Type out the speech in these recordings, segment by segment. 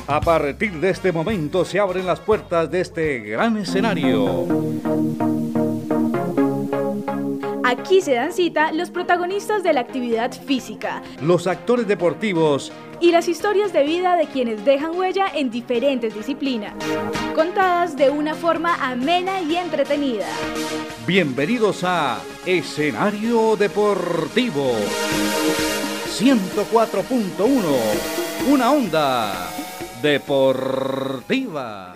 A partir de este momento se abren las puertas de este gran escenario. Aquí se dan cita los protagonistas de la actividad física, los actores deportivos y las historias de vida de quienes dejan huella en diferentes disciplinas, contadas de una forma amena y entretenida. Bienvenidos a Escenario Deportivo 104.1, una onda deportiva.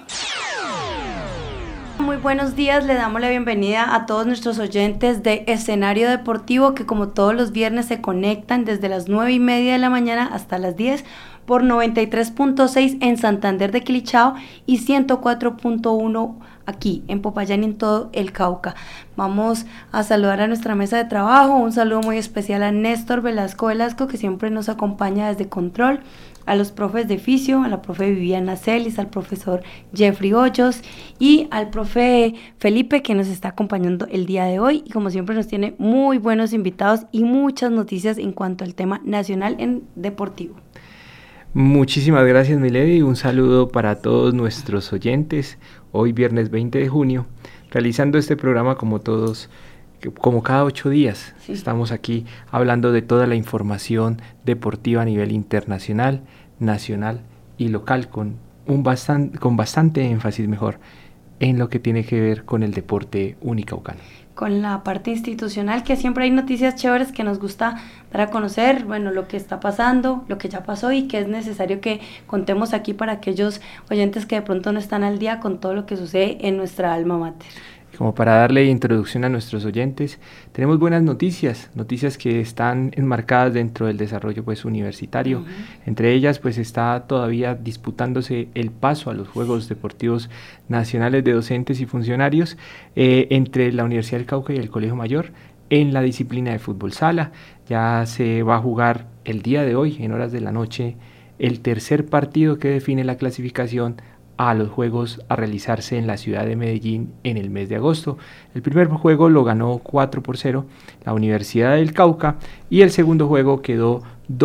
Muy buenos días, le damos la bienvenida a todos nuestros oyentes de Escenario Deportivo que como todos los viernes se conectan desde las 9:30 de la mañana hasta las 10 por 93.6 en Santander de Quilichao y 104.1 aquí en Popayán y en todo el Cauca. Vamos a saludar a nuestra mesa de trabajo, un saludo muy especial a Néstor Velasco que siempre nos acompaña desde Control, a los profes de Fisio, a la profe Viviana Celis, al profesor Jeffrey Hoyos y al profe Felipe que nos está acompañando el día de hoy y como siempre nos tiene muy buenos invitados y muchas noticias en cuanto al tema nacional en deportivo. Muchísimas gracias, Milady, un saludo para todos nuestros oyentes, hoy viernes 20 de junio, realizando este programa como cada 8 días, sí. Estamos aquí hablando de toda la información deportiva a nivel internacional, nacional y local, con bastante énfasis en lo que tiene que ver con el deporte unicaucano. Con la parte institucional, que siempre hay noticias chéveres que nos gusta dar a conocer, bueno, lo que está pasando, lo que ya pasó y que es necesario que contemos aquí para aquellos oyentes que de pronto no están al día con todo lo que sucede en nuestra alma mater. Como para darle introducción a nuestros oyentes, tenemos buenas noticias que están enmarcadas dentro del desarrollo universitario. Entre ellas está todavía disputándose el paso a los Juegos Deportivos Nacionales de Docentes y Funcionarios entre la Universidad del Cauca y el Colegio Mayor en la disciplina de fútbol sala. Ya se va a jugar el día de hoy, en horas de la noche, el tercer partido que define la clasificación a los juegos a realizarse en la ciudad de Medellín en el mes de agosto. El primer juego lo ganó 4-0 la Universidad del Cauca y el segundo juego quedó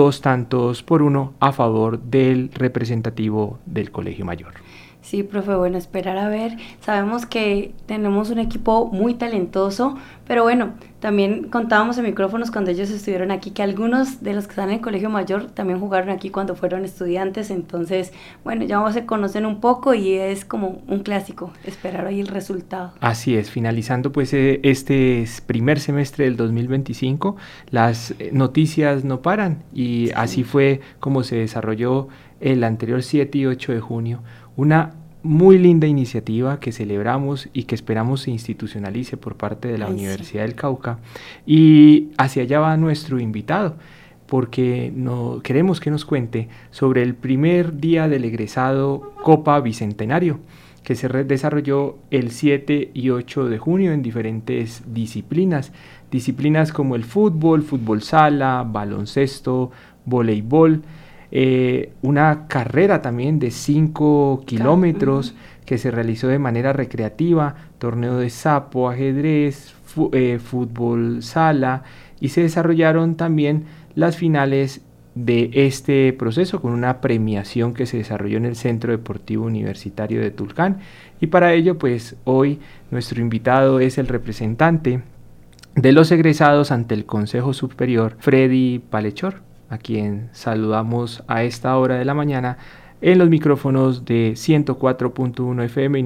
2-1 a favor del representativo del Colegio Mayor. Sí, profe, bueno, esperar a ver. Sabemos que tenemos un equipo muy talentoso, pero bueno, también contábamos en micrófonos cuando ellos estuvieron aquí que algunos de los que están en el Colegio Mayor también jugaron aquí cuando fueron estudiantes, entonces, bueno, ya se conocen un poco y es como un clásico, esperar hoy el resultado. Así es, finalizando este primer semestre del 2025, las noticias no paran y sí. Así fue como se desarrolló el anterior 7 y 8 de junio, una muy linda iniciativa que celebramos y que esperamos se institucionalice por parte de la Universidad del Cauca, y hacia allá va nuestro invitado, porque queremos que nos cuente sobre el primer día del egresado Copa Bicentenario, que se desarrolló el 7 y 8 de junio en diferentes disciplinas como el fútbol sala, baloncesto, voleibol, una carrera también de 5 kilómetros que se realizó de manera recreativa, torneo de sapo, ajedrez, fútbol sala, y se desarrollaron también las finales de este proceso con una premiación que se desarrolló en el Centro Deportivo Universitario de Tulcán. Y para ello hoy nuestro invitado es el representante de los egresados ante el Consejo Superior, Freddy Palechor, a quien saludamos a esta hora de la mañana en los micrófonos de 104.1 FM y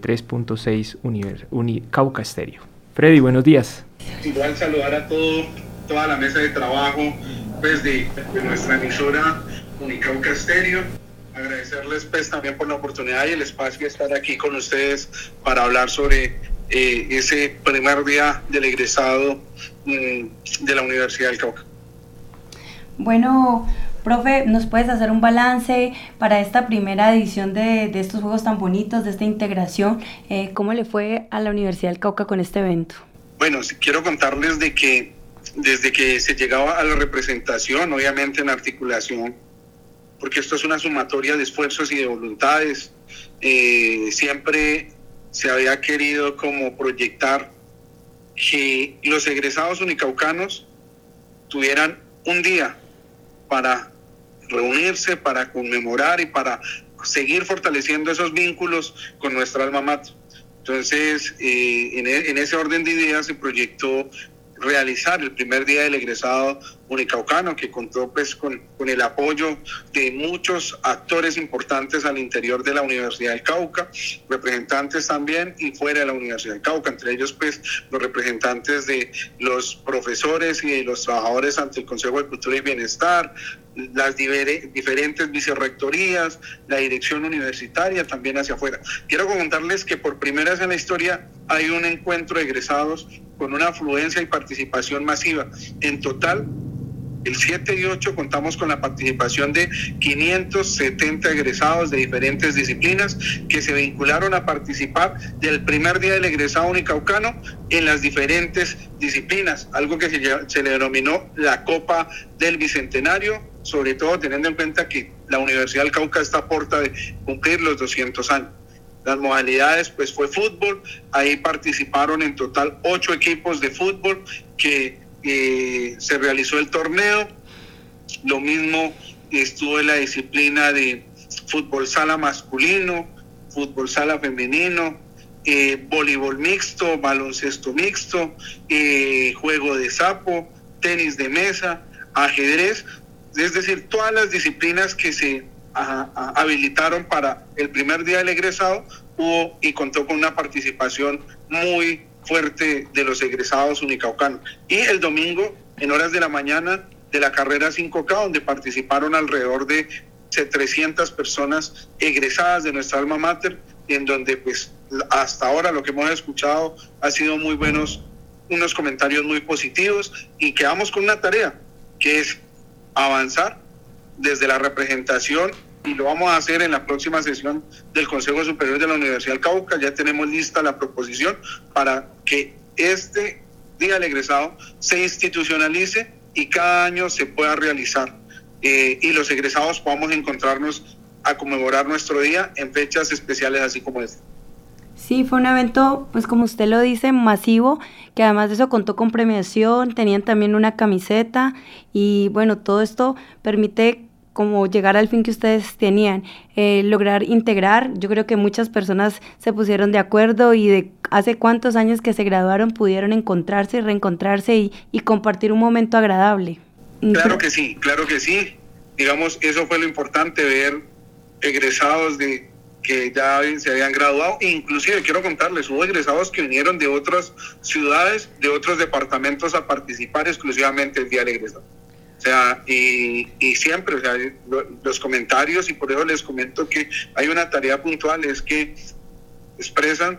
93.6 Cauca Estéreo. Freddy, buenos días. Igual saludar a toda la mesa de trabajo de nuestra emisora Unicauca Estéreo. Agradecerles también por la oportunidad y el espacio de estar aquí con ustedes para hablar sobre ese primer día del egresado de la Universidad del Cauca. Bueno, profe, ¿nos puedes hacer un balance para esta primera edición de estos juegos tan bonitos, de esta integración? ¿Cómo le fue a la Universidad del Cauca con este evento? Bueno, quiero contarles de que desde que se llegaba a la representación, obviamente en articulación, porque esto es una sumatoria de esfuerzos y de voluntades, siempre se había querido como proyectar que los egresados unicaucanos tuvieran un día para reunirse, para conmemorar y para seguir fortaleciendo esos vínculos con nuestra alma mater. Entonces, en ese orden de ideas se proyectó realizar el primer día del egresado unicaucano, que contó pues con el apoyo de muchos actores importantes al interior de la Universidad del Cauca, representantes también y fuera de la Universidad del Cauca, entre ellos pues los representantes de los profesores y de los trabajadores ante el Consejo de Cultura y Bienestar, las diferentes vicerrectorías, la dirección universitaria también hacia afuera. Quiero contarles que por primera vez en la historia hay un encuentro de egresados con una afluencia y participación masiva. En total, el 7 y 8 contamos con la participación de 570 egresados de diferentes disciplinas que se vincularon a participar del primer día del egresado unicaucano en las diferentes disciplinas, algo que se le denominó la Copa del Bicentenario, sobre todo teniendo en cuenta que la Universidad del Cauca está a puerta de cumplir los 200 años. Las modalidades pues fue fútbol, ahí participaron en total 8 equipos de fútbol que se realizó el torneo. Lo mismo estuvo en la disciplina de fútbol sala masculino, fútbol sala femenino, voleibol mixto, baloncesto mixto, juego de sapo, tenis de mesa, ajedrez, es decir, todas las disciplinas que se habilitaron para el primer día del egresado hubo y contó con una participación muy fuerte de los egresados unicaucanos. Y el domingo, en horas de la mañana, de la carrera 5K, donde participaron alrededor de 300 personas egresadas de nuestra alma mater, en donde pues hasta ahora lo que hemos escuchado ha sido muy buenos, unos comentarios muy positivos, y quedamos con una tarea, que es avanzar desde la representación, y lo vamos a hacer en la próxima sesión del Consejo Superior de la Universidad del Cauca. Ya tenemos lista la proposición para que este día del egresado se institucionalice y cada año se pueda realizar, y los egresados podamos encontrarnos a conmemorar nuestro día en fechas especiales así como esta. Sí, fue un evento, pues como usted lo dice, masivo, que además de eso contó con premiación, tenían también una camiseta, y bueno, todo esto permite como llegar al fin que ustedes tenían, lograr integrar. Yo creo que muchas personas se pusieron de acuerdo, y de hace cuántos años que se graduaron pudieron encontrarse y reencontrarse y compartir un momento agradable. Claro que sí, claro que sí. Digamos, eso fue lo importante, ver egresados que ya se habían graduado, e inclusive quiero contarles, hubo egresados que vinieron de otras ciudades, de otros departamentos a participar exclusivamente el día del egresado. O sea, y siempre, o sea, los comentarios, y por eso les comento que hay una tarea puntual, es que expresan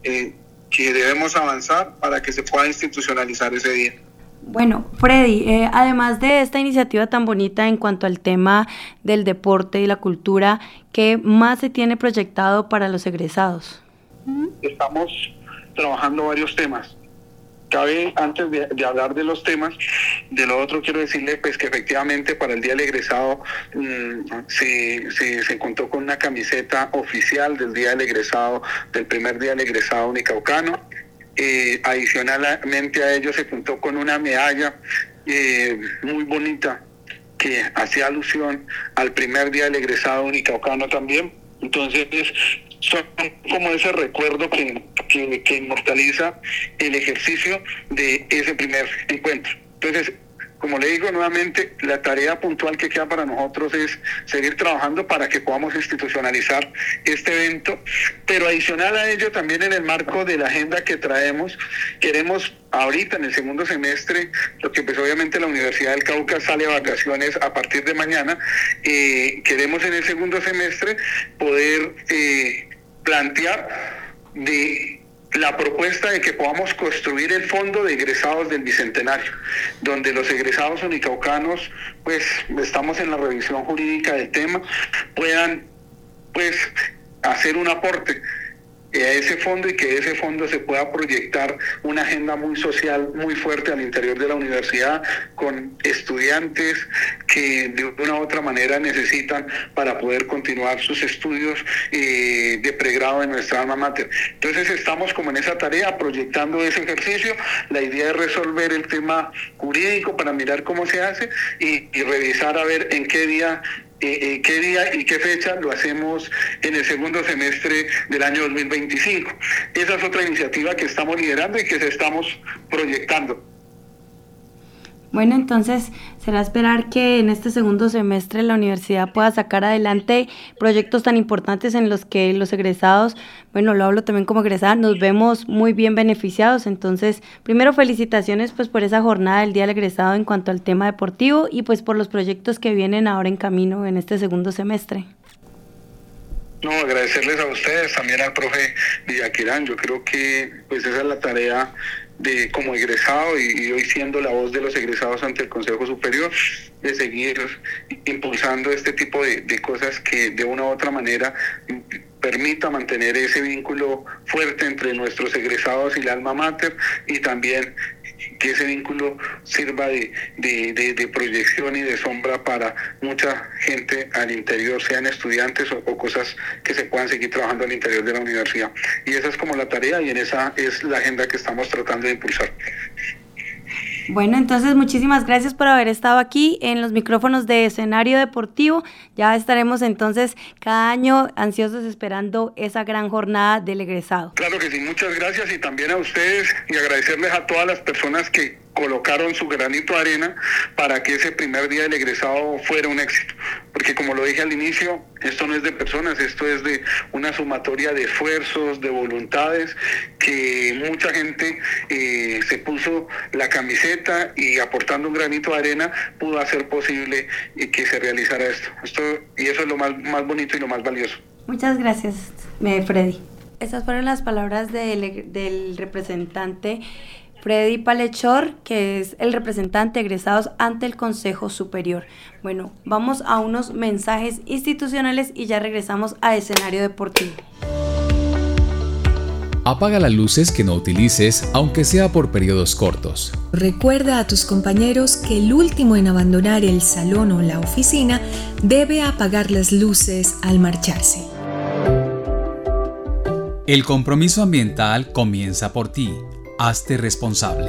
que debemos avanzar para que se pueda institucionalizar ese día. Bueno, Freddy, además de esta iniciativa tan bonita en cuanto al tema del deporte y la cultura, ¿qué más se tiene proyectado para los egresados? Estamos trabajando varios temas. Cabe, antes de hablar de los temas, de lo otro quiero decirle pues que efectivamente para el día del egresado se contó con una camiseta oficial del día del egresado, del primer día del egresado unicaucano. Adicionalmente a ello se contó con una medalla muy bonita que hacía alusión al primer día del egresado unicaucano también. Entonces son como ese recuerdo que inmortaliza el ejercicio de ese primer encuentro. Entonces, como le digo nuevamente, la tarea puntual que queda para nosotros es seguir trabajando para que podamos institucionalizar este evento, pero adicional a ello, también en el marco de la agenda que traemos, queremos ahorita en el segundo semestre, lo que pues obviamente la Universidad del Cauca sale a vacaciones a partir de mañana, queremos en el segundo semestre poder plantear la propuesta de que podamos construir el fondo de egresados del Bicentenario, donde los egresados unicaucanos, pues estamos en la revisión jurídica del tema, puedan pues hacer un aporte a ese fondo, y que ese fondo se pueda proyectar una agenda muy social, muy fuerte al interior de la universidad, con estudiantes que de una u otra manera necesitan para poder continuar sus estudios de pregrado en nuestra alma mater. Entonces estamos como en esa tarea, proyectando ese ejercicio. La idea es resolver el tema jurídico para mirar cómo se hace y revisar a ver en qué día qué día y qué fecha lo hacemos en el segundo semestre del año 2025. Esa es otra iniciativa que estamos liderando y que se estamos proyectando. Bueno, entonces será esperar que en este segundo semestre la universidad pueda sacar adelante proyectos tan importantes en los que los egresados, bueno, lo hablo también como egresada, nos vemos muy bien beneficiados. Entonces, primero felicitaciones pues por esa jornada del Día del Egresado en cuanto al tema deportivo y pues por los proyectos que vienen ahora en camino en este segundo semestre. No, agradecerles a ustedes, también al profe Villaquirán. Yo creo que pues esa es la tarea de como egresado y hoy siendo la voz de los egresados ante el Consejo Superior, de seguir impulsando este tipo de cosas que de una u otra manera permita mantener ese vínculo fuerte entre nuestros egresados y la alma mater, y también que ese vínculo sirva de proyección y de sombra para mucha gente al interior, sean estudiantes o cosas que se puedan seguir trabajando al interior de la universidad. Y esa es como la tarea y en esa es la agenda que estamos tratando de impulsar. Bueno, entonces muchísimas gracias por haber estado aquí en los micrófonos de Escenario Deportivo. Ya estaremos entonces cada año ansiosos esperando esa gran jornada del egresado. Claro que sí, muchas gracias y también a ustedes y agradecerles a todas las personas que colocaron su granito de arena para que ese primer día del egresado fuera un éxito. Porque como lo dije al inicio, esto no es de personas, esto es de una sumatoria de esfuerzos, de voluntades, que mucha gente se puso la camiseta y aportando un granito de arena pudo hacer posible que se realizara esto. Y eso es lo más bonito y lo más valioso. Muchas gracias, Freddy. Esas fueron las palabras del representante Freddy Palechor, que es el representante de egresados ante el Consejo Superior. Bueno, vamos a unos mensajes institucionales y ya regresamos a Escenario Deportivo. Apaga las luces que no utilices, aunque sea por periodos cortos. Recuerda a tus compañeros que el último en abandonar el salón o la oficina debe apagar las luces al marcharse. El compromiso ambiental comienza por ti. Hazte responsable.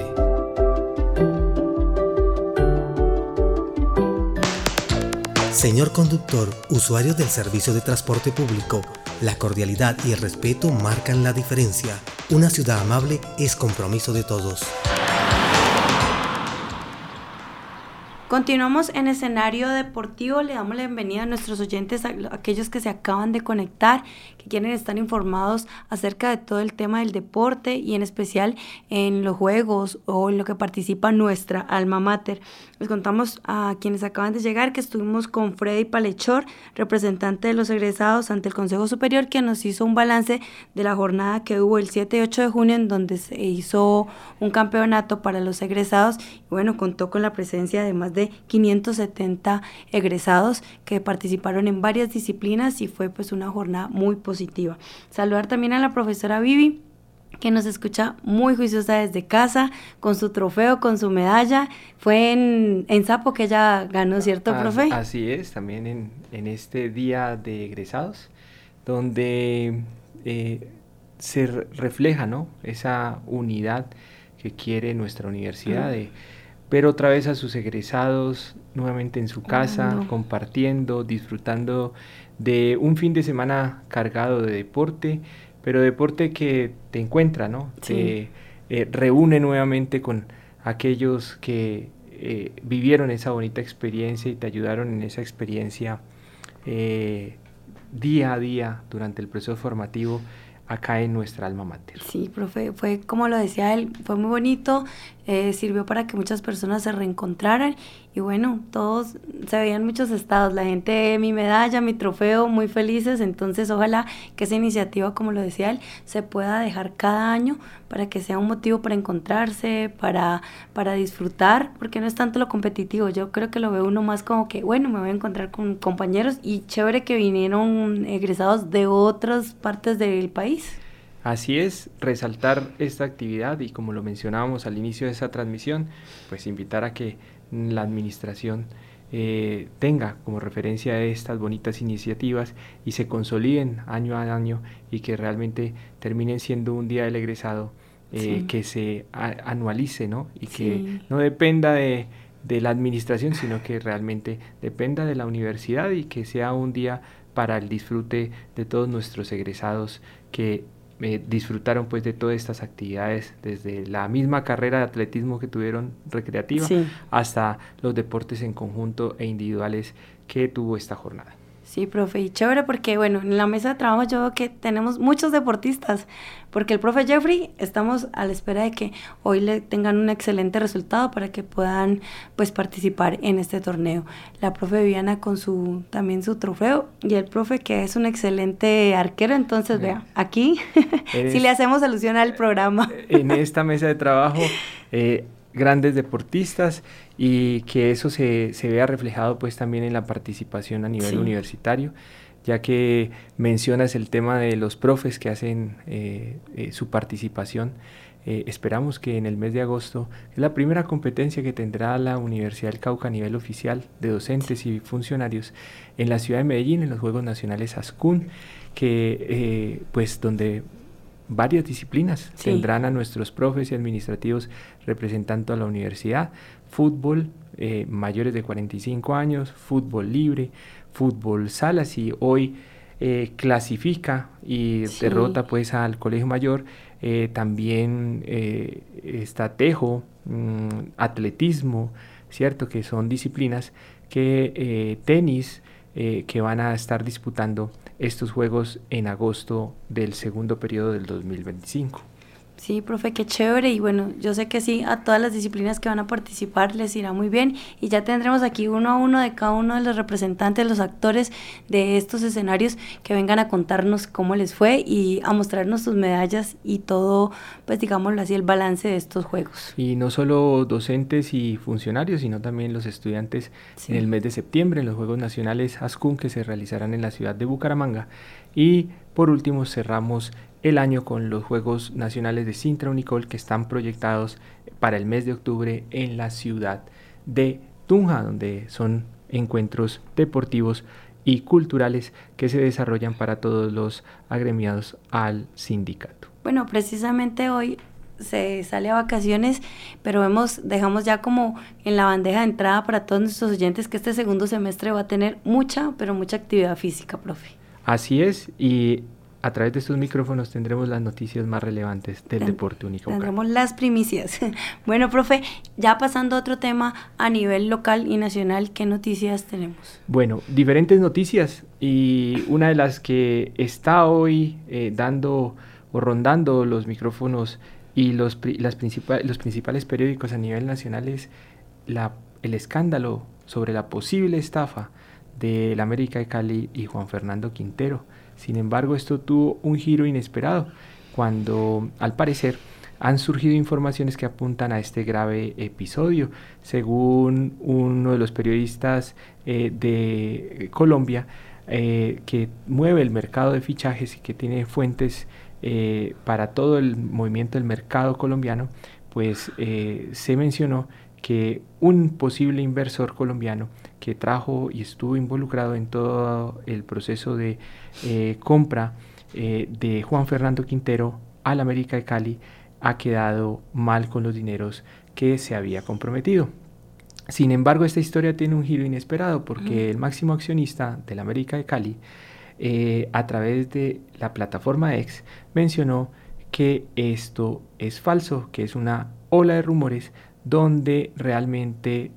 Señor conductor, usuarios del servicio de transporte público, la cordialidad y el respeto marcan la diferencia. Una ciudad amable es compromiso de todos. Continuamos en Escenario Deportivo. Le damos la bienvenida a nuestros oyentes, a aquellos que se acaban de conectar, que quieren estar informados acerca de todo el tema del deporte y en especial en los juegos o en lo que participa nuestra alma mater. Les contamos a quienes acaban de llegar que estuvimos con Freddy Palechor, representante de los egresados ante el Consejo Superior, que nos hizo un balance de la jornada que hubo el 7 y 8 de junio en donde se hizo un campeonato para los egresados y bueno, contó con la presencia de más de 570 egresados que participaron en varias disciplinas y fue pues una jornada muy positiva. Saludar también a la profesora Vivi, que nos escucha muy juiciosa desde casa, con su trofeo, con su medalla. Fue en Sapo que ella ganó, ¿cierto, profe? Así es, también en este día de egresados, donde se refleja, ¿no?, esa unidad que quiere nuestra universidad, ver otra vez a sus egresados nuevamente en su casa, compartiendo, disfrutando de un fin de semana cargado de deporte, pero deporte que te encuentra, ¿no? Sí. Te reúne nuevamente con aquellos que vivieron esa bonita experiencia y te ayudaron en esa experiencia día a día durante el proceso formativo acá en nuestra alma mater. Sí, profe, fue como lo decía él, fue muy bonito, sirvió para que muchas personas se reencontraran y bueno, todos se veían muchos estados, la gente, mi medalla, mi trofeo, muy felices. Entonces ojalá que esa iniciativa, como lo decía él, se pueda dejar cada año para que sea un motivo para encontrarse, para disfrutar, porque no es tanto lo competitivo, yo creo que lo ve uno más como que, bueno, me voy a encontrar con compañeros y chévere que vinieron egresados de otras partes del país. Así es, resaltar esta actividad y como lo mencionábamos al inicio de esa transmisión, pues invitar a que la administración tenga como referencia estas bonitas iniciativas y se consoliden año a año y que realmente terminen siendo un día del egresado que se anualice, ¿no? Y que no dependa de de la administración, sino que realmente dependa de la universidad y que sea un día para el disfrute de todos nuestros egresados que disfrutaron pues de todas estas actividades, desde la misma carrera de atletismo que tuvieron recreativa, sí, hasta los deportes en conjunto e individuales que tuvo esta jornada. Sí, profe, y chévere porque, bueno, en la mesa de trabajo yo veo que tenemos muchos deportistas, porque el profe Jeffrey, estamos a la espera de que hoy le tengan un excelente resultado para que puedan, pues, participar en este torneo. La profe Viviana con también su trofeo, y el profe que es un excelente arquero, entonces, vea, aquí sí le hacemos alusión al programa. En esta mesa de trabajo, grandes deportistas, y que eso se vea reflejado pues también en la participación a nivel universitario, ya que mencionas el tema de los profes que hacen su participación. Esperamos que en el mes de agosto, es la primera competencia que tendrá la Universidad del Cauca a nivel oficial de docentes y funcionarios en la ciudad de Medellín, en los Juegos Nacionales ASCUN, que pues donde varias disciplinas tendrán a nuestros profes y administrativos representando a la universidad: fútbol, mayores de 45 años, fútbol libre, fútbol salas, y hoy clasifica y derrota pues al Colegio Mayor, también está tejo, atletismo, ¿cierto? Que son disciplinas que tenis, que van a estar disputando estos juegos en agosto del segundo periodo del 2025. Sí, profe, qué chévere, y bueno, yo sé que sí, a todas las disciplinas que van a participar les irá muy bien, y ya tendremos aquí uno a uno de cada uno de los representantes, los actores de estos escenarios, que vengan a contarnos cómo les fue y a mostrarnos sus medallas y todo, pues digámoslo así, el balance de estos juegos. Y no solo docentes y funcionarios, sino también los estudiantes en el mes de septiembre en los Juegos Nacionales ASCUN, que se realizarán en la ciudad de Bucaramanga. Y por último cerramos el año con los Juegos Nacionales de Sintra Unicol, que están proyectados para el mes de octubre en la ciudad de Tunja, donde son encuentros deportivos y culturales que se desarrollan para todos los agremiados al sindicato. Bueno, precisamente hoy se sale a vacaciones, pero dejamos ya como en la bandeja de entrada para todos nuestros oyentes que este segundo semestre va a tener mucha actividad física, profe. Así es, y a través de estos micrófonos tendremos las noticias más relevantes del deporte unicaucano. Tendremos las primicias. Bueno, profe, ya pasando a otro tema a nivel local y nacional, ¿qué noticias tenemos? Bueno, diferentes noticias, y una de las que está hoy dando o rondando los micrófonos y los principales periódicos a nivel nacional es el escándalo sobre la posible estafa del América de Cali y Juan Fernando Quintero. Sin embargo, esto tuvo un giro inesperado cuando, al parecer, han surgido informaciones que apuntan a este grave episodio. Según uno de los periodistas de Colombia, que mueve el mercado de fichajes y que tiene fuentes para todo el movimiento del mercado colombiano, pues se mencionó que un posible inversor colombiano que trajo y estuvo involucrado en todo el proceso de compra de Juan Fernando Quintero al América de Cali ha quedado mal con los dineros que se había comprometido. Sin embargo, esta historia tiene un giro inesperado porque el máximo accionista del América de Cali, a través de la plataforma X, mencionó que esto es falso, que es una ola de rumores donde realmente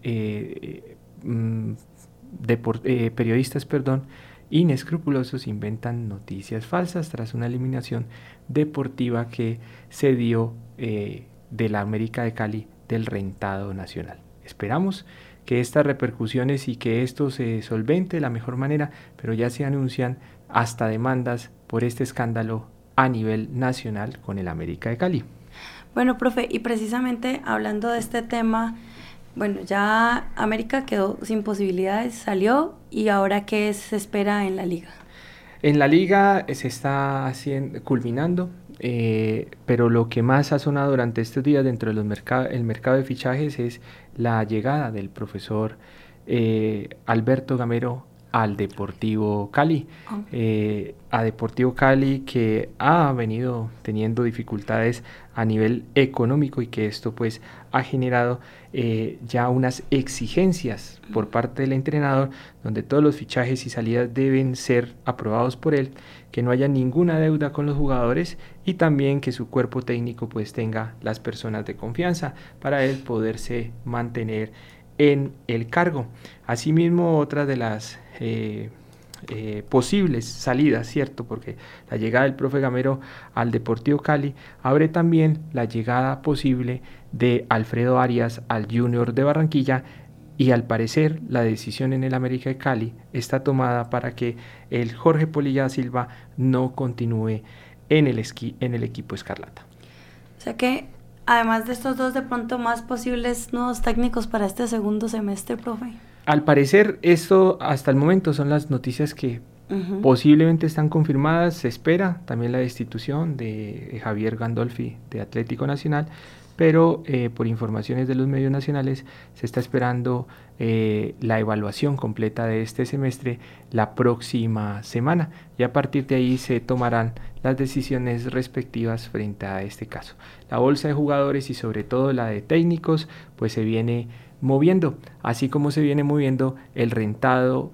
periodistas inescrupulosos inventan noticias falsas tras una eliminación deportiva que se dio de la América de Cali del rentado nacional. Esperamos que estas repercusiones y que esto se solvente de la mejor manera, pero ya se anuncian hasta demandas por este escándalo a nivel nacional con el América de Cali. Bueno, profe, y precisamente hablando de este tema, bueno, ya América quedó sin posibilidades, salió, y ahora ¿qué se espera en la liga? En la liga se está culminando, pero lo que más ha sonado durante estos días dentro del mercado de fichajes es la llegada del profesor Alberto Gamero al Deportivo Cali. A Deportivo Cali, que ha venido teniendo dificultades a nivel económico, y que esto pues ha generado ya unas exigencias por parte del entrenador, donde todos los fichajes y salidas deben ser aprobados por él, que no haya ninguna deuda con los jugadores, y también que su cuerpo técnico pues tenga las personas de confianza para él poderse mantener en el cargo. Asimismo, otra de las posibles salidas, ¿cierto? Porque la llegada del profe Gamero al Deportivo Cali abre también la llegada posible de Alfredo Arias al Junior de Barranquilla, y al parecer la decisión en el América de Cali está tomada para que el Jorge Polilla Silva no continúe en el equipo escarlata. O sea que, además de estos dos, de pronto más posibles nuevos técnicos para este segundo semestre, profe. Al parecer, esto hasta el momento son las noticias que posiblemente están confirmadas. Se espera también la destitución de Javier Gandolfi de Atlético Nacional, pero por informaciones de los medios nacionales se está esperando la evaluación completa de este semestre la próxima semana, y a partir de ahí se tomarán las decisiones respectivas frente a este caso. La bolsa de jugadores y sobre todo la de técnicos pues se viene moviendo, así como se viene moviendo el rentado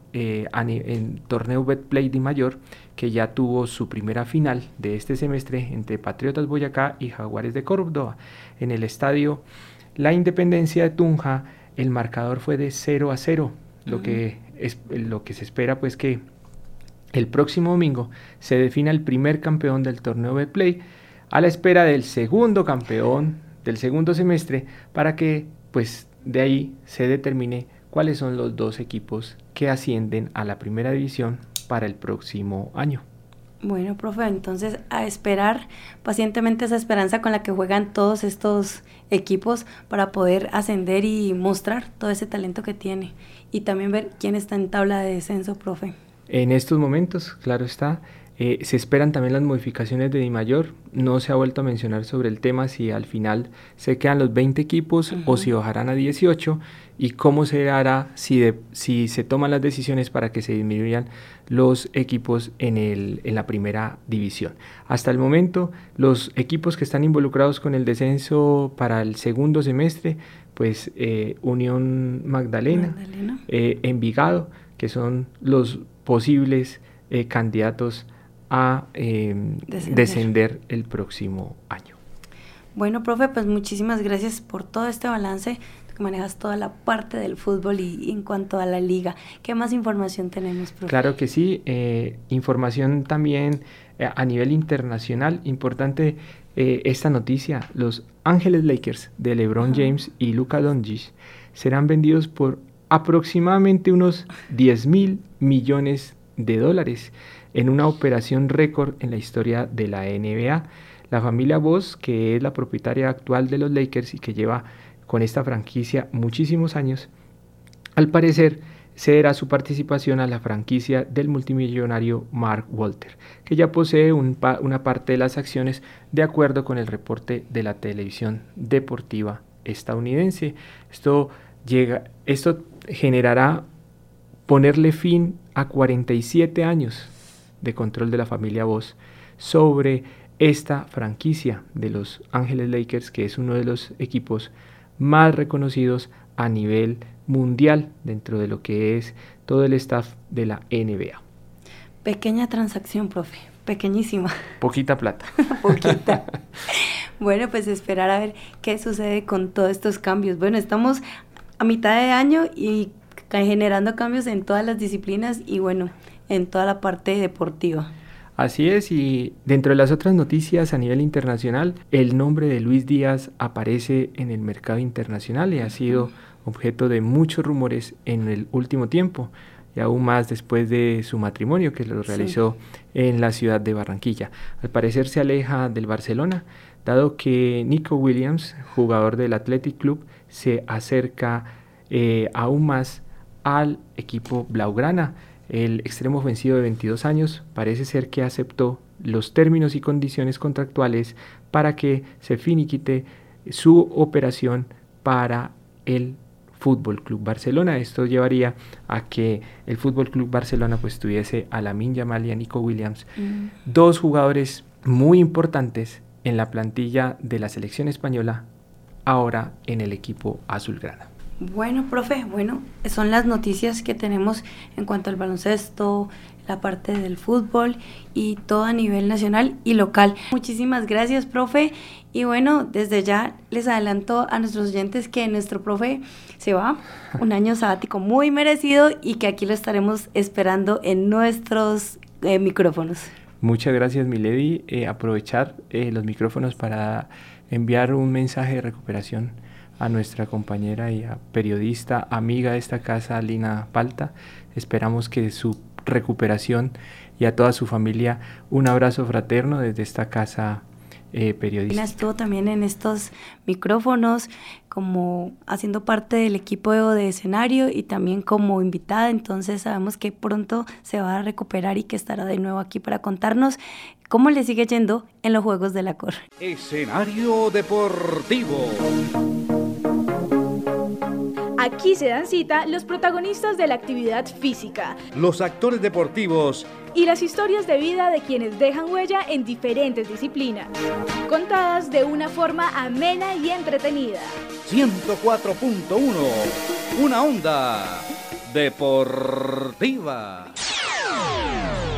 en torneo Betplay de Mayor, que ya tuvo su primera final de este semestre entre Patriotas Boyacá y Jaguares de Córdoba. En el estadio La Independencia de Tunja, el marcador fue de 0-0, lo que se espera pues que el próximo domingo se defina el primer campeón del torneo Betplay, a la espera del segundo campeón del segundo semestre, para que pues de ahí se determine cuáles son los dos equipos que ascienden a la primera división para el próximo año. Bueno, profe, entonces a esperar pacientemente esa esperanza con la que juegan todos estos equipos para poder ascender y mostrar todo ese talento que tiene, y también ver quién está en tabla de descenso, profe. En estos momentos, claro está, se esperan también las modificaciones de DIMAYOR. No se ha vuelto a mencionar sobre el tema si al final se quedan los 20 equipos o si bajarán a 18, y cómo se hará si se toman las decisiones para que se disminuyan los equipos en la primera división. Hasta el momento, los equipos que están involucrados con el descenso para el segundo semestre, pues Unión Magdalena. Envigado, que son los posibles candidatos a descender el próximo año. Bueno, profe, pues muchísimas gracias por todo este balance, que manejas toda la parte del fútbol y en cuanto a la liga. ¿Qué más información tenemos, profe? Claro que sí, información también a nivel internacional, importante esta noticia: los Ángeles Lakers de LeBron James y Luka Doncic serán vendidos por aproximadamente unos $10,000 millones en una operación récord en la historia de la NBA. La familia Voss, que es la propietaria actual de los Lakers y que lleva con esta franquicia muchísimos años, al parecer cederá su participación a la franquicia del multimillonario Mark Walter, que ya posee una parte de las acciones, de acuerdo con el reporte de la televisión deportiva estadounidense. Esto generará ponerle fin a 47 años de control de la familia Voss sobre esta franquicia de los Ángeles Lakers, que es uno de los equipos más reconocidos a nivel mundial dentro de lo que es todo el staff de la NBA. Pequeña transacción, profe, pequeñísima. Poquita plata. Poquita. Bueno, pues esperar a ver qué sucede con todos estos cambios. Bueno, estamos a mitad de año y generando cambios en todas las disciplinas y bueno, en toda la parte deportiva. Así es, y dentro de las otras noticias a nivel internacional, el nombre de Luis Díaz aparece en el mercado internacional y ha sido objeto de muchos rumores en el último tiempo, y aún más después de su matrimonio, que lo realizó en la ciudad de Barranquilla. Al parecer se aleja del Barcelona, dado que Nico Williams, jugador del Athletic Club, se acerca aún más al equipo blaugrana. El extremo ofensivo de 22 años parece ser que aceptó los términos y condiciones contractuales para que se finiquite su operación para el Fútbol Club Barcelona. Esto llevaría a que el Fútbol Club Barcelona pues tuviese a Lamine Yamal y a Nico Williams, dos jugadores muy importantes en la plantilla de la selección española, ahora en el equipo azulgrana. Bueno, profe, son las noticias que tenemos en cuanto al baloncesto, la parte del fútbol y todo a nivel nacional y local. Muchísimas gracias, profe. Y bueno, desde ya les adelanto a nuestros oyentes que nuestro profe se va, un año sabático muy merecido, y que aquí lo estaremos esperando en nuestros micrófonos. Muchas gracias, Milady. Aprovechar los micrófonos para enviar un mensaje de recuperación a nuestra compañera y periodista, amiga de esta casa, Lina Palta. Esperamos que su recuperación, y a toda su familia un abrazo fraterno desde esta casa periodística. Lina estuvo también en estos micrófonos como haciendo parte del equipo de escenario y también como invitada, entonces sabemos que pronto se va a recuperar y que estará de nuevo aquí para contarnos cómo le sigue yendo en los Juegos de la Cor. Escenario deportivo. Aquí se dan cita los protagonistas de la actividad física, los actores deportivos y las historias de vida de quienes dejan huella en diferentes disciplinas, contadas de una forma amena y entretenida. 104.1, una onda deportiva.